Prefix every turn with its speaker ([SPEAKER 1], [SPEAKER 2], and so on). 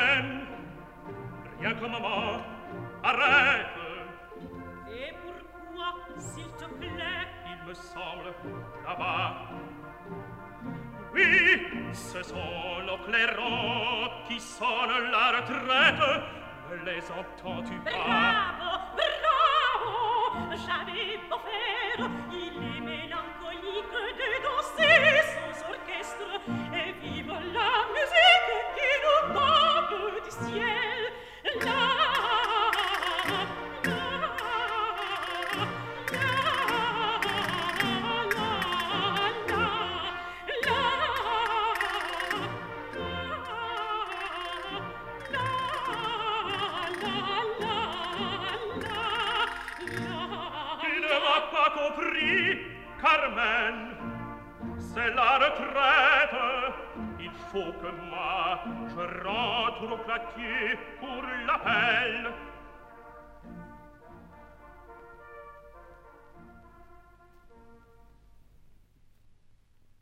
[SPEAKER 1] Carmen, rien que maman, arrête.
[SPEAKER 2] Et pourquoi, s'il te plaît?
[SPEAKER 1] Il me semble, là-bas. Oui, ce sont nos clairons qui sonnent la retraite. Ne les entends-tu pas?
[SPEAKER 2] Bravo, bravo! J'avais beau faire, il est mélancolique de danser sans orchestre. Et vive la musique qui nous tombe du ciel.
[SPEAKER 1] Carmen, c'est la retraite. Il faut que moi je rentre au claquier pour l'appel.